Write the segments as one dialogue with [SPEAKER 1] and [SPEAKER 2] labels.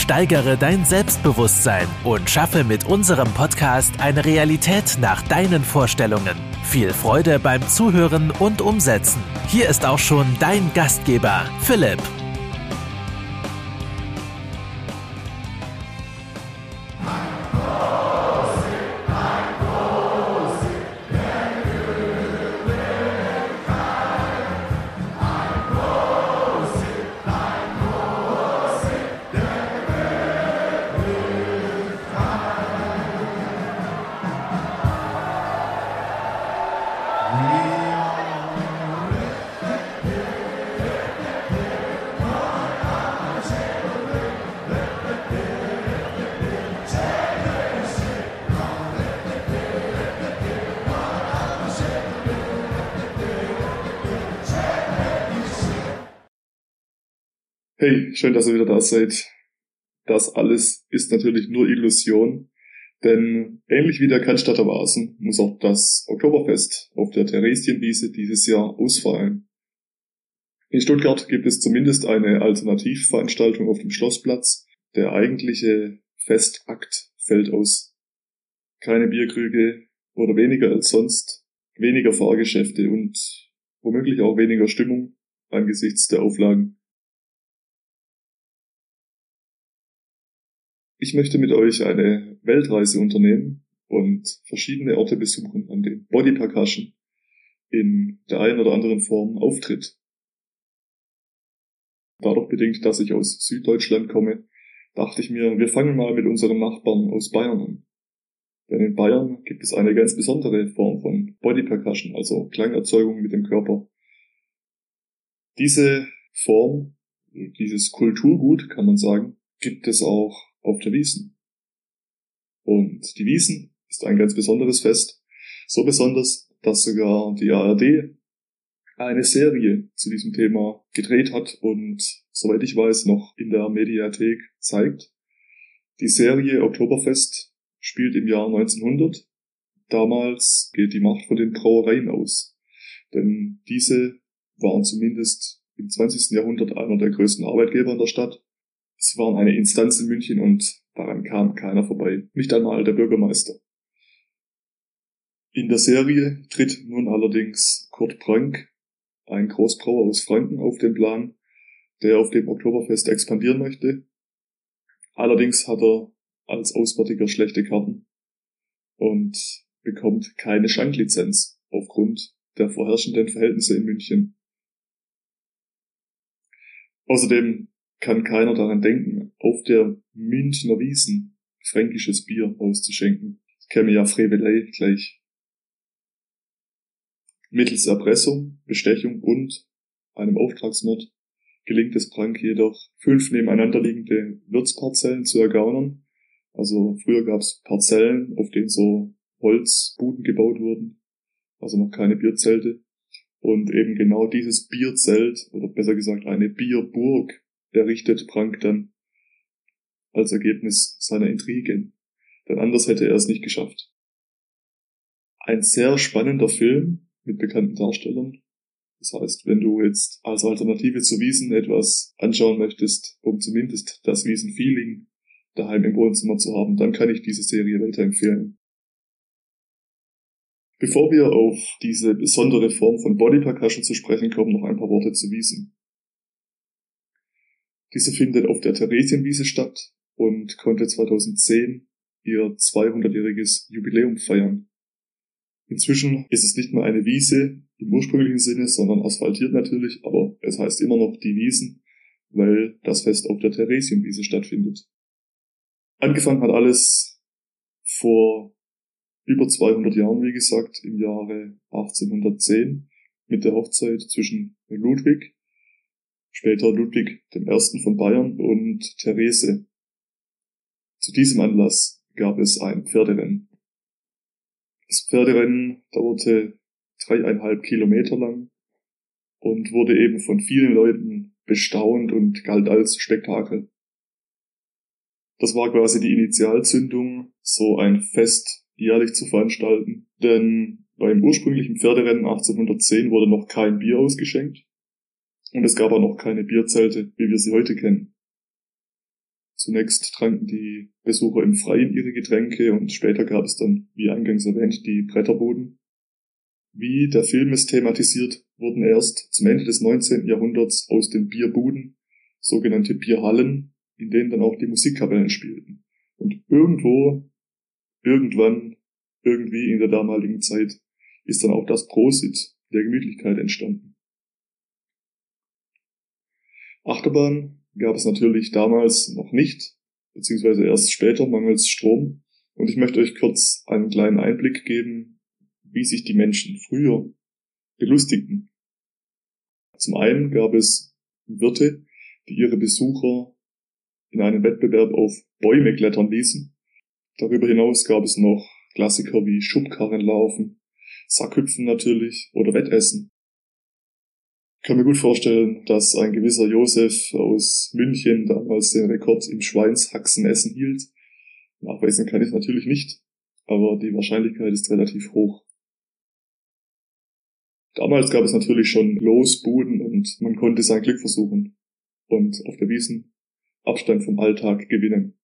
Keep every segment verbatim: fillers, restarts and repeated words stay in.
[SPEAKER 1] Steigere dein Selbstbewusstsein und schaffe mit unserem Podcast eine Realität nach deinen Vorstellungen. Viel Freude beim Zuhören und Umsetzen. Hier ist auch schon dein Gastgeber, Philipp.
[SPEAKER 2] Hey, schön, dass ihr wieder da seid. Das alles ist natürlich nur Illusion, denn ähnlich wie der Cannstatter Vasen muss auch das Oktoberfest auf der Theresienwiese dieses Jahr ausfallen. In Stuttgart gibt es zumindest eine Alternativveranstaltung auf dem Schlossplatz. Der eigentliche Festakt fällt aus. Keine Bierkrüge oder weniger als sonst, weniger Fahrgeschäfte und womöglich auch weniger Stimmung angesichts der Auflagen. Ich möchte mit euch eine Weltreise unternehmen und verschiedene Orte besuchen, an denen Body Percussion in der einen oder anderen Form auftritt. Dadurch bedingt, dass ich aus Süddeutschland komme, dachte ich mir, wir fangen mal mit unseren Nachbarn aus Bayern an. Denn in Bayern gibt es eine ganz besondere Form von Body Percussion, also Klangerzeugung mit dem Körper. Diese Form, dieses Kulturgut, kann man sagen, gibt es auch auf der Wiesn. Und die Wiesn ist ein ganz besonderes Fest. So besonders, dass sogar die A R D eine Serie zu diesem Thema gedreht hat und, soweit ich weiß, noch in der Mediathek zeigt. Die Serie Oktoberfest spielt im Jahr neunzehnhundert. Damals geht die Macht von den Brauereien aus. Denn diese waren zumindest im zwanzigsten Jahrhundert einer der größten Arbeitgeber in der Stadt. Sie waren eine Instanz in München und daran kam keiner vorbei, nicht einmal der Bürgermeister. In der Serie tritt nun allerdings Kurt Prank, ein Großbrauer aus Franken, auf den Plan, der auf dem Oktoberfest expandieren möchte. Allerdings hat er als Auswärtiger schlechte Karten und bekommt keine Schanklizenz aufgrund der vorherrschenden Verhältnisse in München. Außerdem kann keiner daran denken, auf der Münchner Wiesn fränkisches Bier auszuschenken. Das käme ja Frevelei gleich. Mittels Erpressung, Bestechung und einem Auftragsmord gelingt es Prank jedoch, fünf nebeneinander liegende Wirtsparzellen zu ergaunern. Also früher gab es Parzellen, auf denen so Holzbuden gebaut wurden, also noch keine Bierzelte. Und eben genau dieses Bierzelt, oder besser gesagt eine Bierburg, errichtet Prank dann als Ergebnis seiner Intrigen. Denn anders hätte er es nicht geschafft. Ein sehr spannender Film mit bekannten Darstellern. Das heißt, wenn du jetzt als Alternative zu Wiesn etwas anschauen möchtest, um zumindest das Wiesn-Feeling daheim im Wohnzimmer zu haben, dann kann ich diese Serie weiterempfehlen. Bevor wir auf diese besondere Form von Body Percussion zu sprechen kommen, noch ein paar Worte zu Wiesn. Diese findet auf der Theresienwiese statt und konnte zweitausendzehn ihr zweihundertjähriges Jubiläum feiern. Inzwischen ist es nicht mehr eine Wiese im ursprünglichen Sinne, sondern asphaltiert natürlich, aber es heißt immer noch die Wiesn, weil das Fest auf der Theresienwiese stattfindet. Angefangen hat alles vor über zweihundert Jahren, wie gesagt, im Jahre achtzehnhundertzehn mit der Hochzeit zwischen Ludwig, später Ludwig der Erste von Bayern, und Therese. Zu diesem Anlass gab es ein Pferderennen. Das Pferderennen dauerte dreieinhalb Kilometer lang und wurde eben von vielen Leuten bestaunt und galt als Spektakel. Das war quasi die Initialzündung, so ein Fest jährlich zu veranstalten, denn beim ursprünglichen Pferderennen achtzehnhundertzehn wurde noch kein Bier ausgeschenkt und es gab auch noch keine Bierzelte, wie wir sie heute kennen. Zunächst tranken die Besucher im Freien ihre Getränke und später gab es dann, wie eingangs erwähnt, die Bretterbuden. Wie der Film es thematisiert, wurden erst zum Ende des neunzehnten Jahrhunderts aus den Bierbuden sogenannte Bierhallen, in denen dann auch die Musikkapellen spielten. Und irgendwo, irgendwann, irgendwie in der damaligen Zeit ist dann auch das Prosit der Gemütlichkeit entstanden. Achterbahn gab es natürlich damals noch nicht, beziehungsweise erst später mangels Strom. Und ich möchte euch kurz einen kleinen Einblick geben, wie sich die Menschen früher belustigten. Zum einen gab es Wirte, die ihre Besucher in einem Wettbewerb auf Bäume klettern ließen. Darüber hinaus gab es noch Klassiker wie Schubkarrenlaufen, Sackhüpfen natürlich oder Wettessen. Ich kann mir gut vorstellen, dass ein gewisser Josef aus München damals den Rekord im Schweinshaxenessen hielt. Nachweisen kann ich es natürlich nicht, aber die Wahrscheinlichkeit ist relativ hoch. Damals gab es natürlich schon Losbuden und man konnte sein Glück versuchen und auf der Wiesn Abstand vom Alltag gewinnen.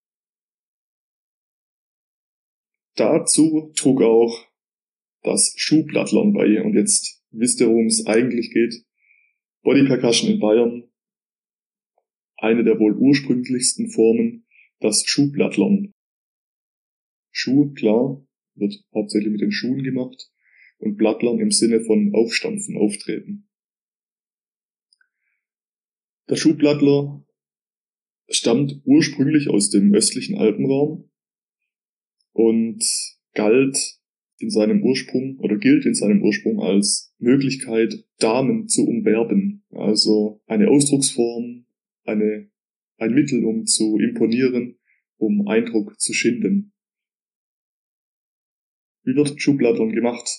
[SPEAKER 2] Dazu trug auch das Schuhplattlern bei. Und jetzt wisst ihr, worum es eigentlich geht. Body Percussion in Bayern, eine der wohl ursprünglichsten Formen, das Schuhplattlern. Schuh, klar, wird hauptsächlich mit den Schuhen gemacht und Plattlern im Sinne von aufstampfen, auftreten. Der Schuhplattler stammt ursprünglich aus dem östlichen Alpenraum und galt in seinem Ursprung oder gilt in seinem Ursprung als Möglichkeit, Damen zu umwerben. Also eine Ausdrucksform, eine, ein Mittel, um zu imponieren, um Eindruck zu schinden. Wie wird Schuhplattern gemacht?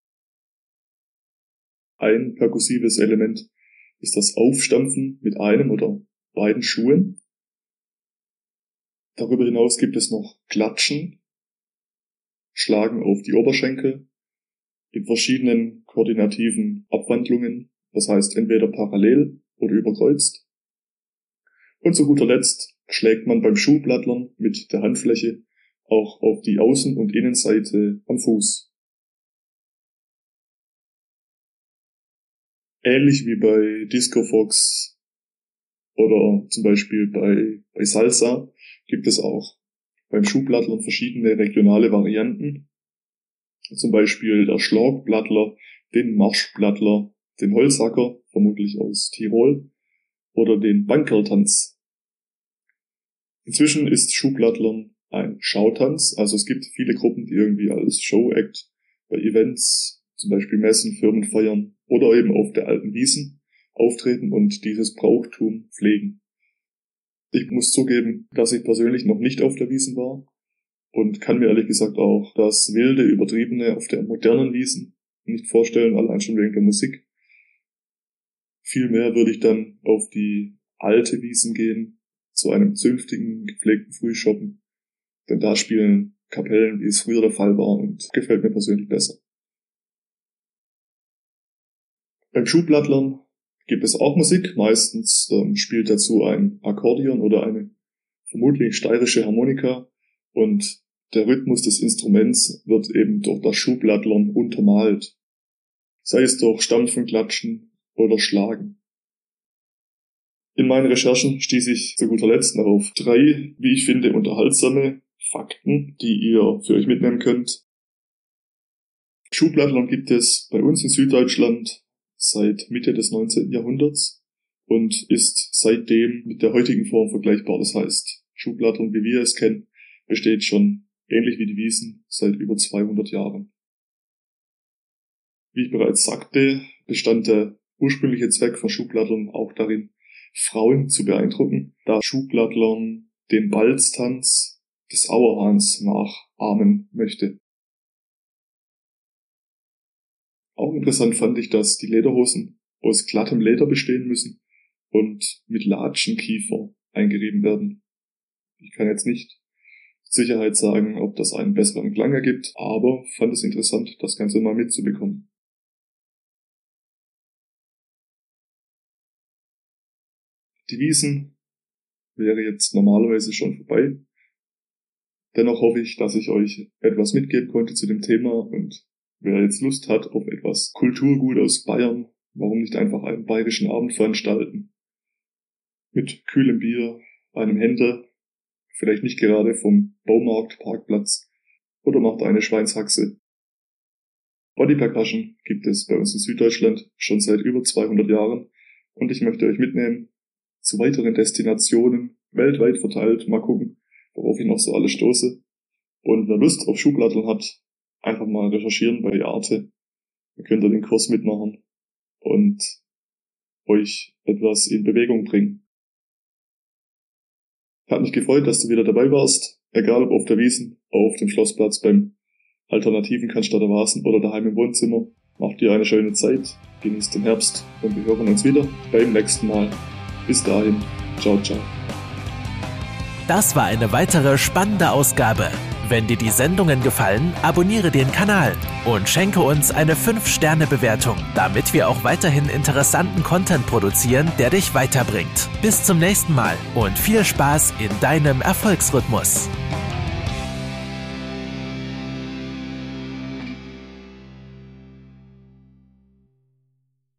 [SPEAKER 2] Ein perkussives Element ist das Aufstampfen mit einem oder beiden Schuhen. Darüber hinaus gibt es noch Klatschen, Schlagen auf die Oberschenkel in verschiedenen koordinativen Abwandlungen, das heißt entweder parallel oder überkreuzt. Und zu guter Letzt schlägt man beim Schuhplattlern mit der Handfläche auch auf die Außen- und Innenseite am Fuß. Ähnlich wie bei Disco Fox oder zum Beispiel bei, bei Salsa gibt es auch beim Schuhplattlern verschiedene regionale Varianten. Zum Beispiel der Schlagplattler, den Marschplattler, den Holzhacker, vermutlich aus Tirol, oder den Bankerltanz. Inzwischen ist Schuhplattlern ein Schautanz, also es gibt viele Gruppen, die irgendwie als Show-Act bei Events, zum Beispiel Messen, Firmenfeiern oder eben auf der alten Wiesn auftreten und dieses Brauchtum pflegen. Ich muss zugeben, dass ich persönlich noch nicht auf der Wiesn war und kann mir ehrlich gesagt auch das wilde, übertriebene auf der modernen Wiesn nicht vorstellen, allein schon wegen der Musik. Vielmehr würde ich dann auf die alte Wiesn gehen, zu einem zünftigen, gepflegten Frühschoppen, denn da spielen Kapellen, wie es früher der Fall war, und gefällt mir persönlich besser. Beim Schuhplattlern gibt es auch Musik, meistens ähm, spielt dazu ein Akkordeon oder eine vermutlich steirische Harmonika und der Rhythmus des Instruments wird eben durch das Schuhplattlern untermalt, sei es durch Stampfen, Klatschen oder Schlagen. In meinen Recherchen stieß ich zu guter Letzt noch auf drei, wie ich finde, unterhaltsame Fakten, die ihr für euch mitnehmen könnt. Schuhplattlern gibt es bei uns in Süddeutschland seit Mitte des neunzehnten Jahrhunderts und ist seitdem mit der heutigen Form vergleichbar. Das heißt, Schuhplattlern, wie wir es kennen, besteht schon ähnlich wie die Wiesn seit über zweihundert Jahren. Wie ich bereits sagte, bestand der ursprüngliche Zweck von Schuhplattlern auch darin, Frauen zu beeindrucken, da Schuhplattlern den Balztanz des Auerhahns nachahmen möchte. Auch interessant fand ich, dass die Lederhosen aus glattem Leder bestehen müssen und mit Latschenkiefer eingerieben werden. Ich kann jetzt nicht mit Sicherheit sagen, ob das einen besseren Klang ergibt, aber fand es interessant, das Ganze mal mitzubekommen. Die Wiesn wäre jetzt normalerweise schon vorbei. Dennoch hoffe ich, dass ich euch etwas mitgeben konnte zu dem Thema, und wer jetzt Lust hat auf etwas Kulturgut aus Bayern, warum nicht einfach einen bayerischen Abend veranstalten? Mit kühlem Bier, einem Händler, vielleicht nicht gerade vom Baumarkt, Parkplatz, oder macht eine Schweinshaxe. Body Percussion gibt es bei uns in Süddeutschland schon seit über zweihundert Jahren, und ich möchte euch mitnehmen zu weiteren Destinationen, weltweit verteilt, mal gucken, worauf ich noch so alles stoße. Und wer Lust auf Schuhplatteln hat, einfach mal recherchieren bei Arte. Ihr könnt ihr den Kurs mitmachen und euch etwas in Bewegung bringen. Hat mich gefreut, dass du wieder dabei warst, egal ob auf der Wiesn, auf dem Schlossplatz, beim alternativen Cannstatter Wasen oder daheim im Wohnzimmer. Macht dir eine schöne Zeit, genießt den Herbst, und wir hören uns wieder beim nächsten Mal. Bis dahin, ciao, ciao.
[SPEAKER 1] Das war eine weitere spannende Ausgabe. Wenn dir die Sendungen gefallen, abonniere den Kanal und schenke uns eine fünf Sterne Bewertung, damit wir auch weiterhin interessanten Content produzieren, der dich weiterbringt. Bis zum nächsten Mal und viel Spaß in deinem Erfolgsrhythmus.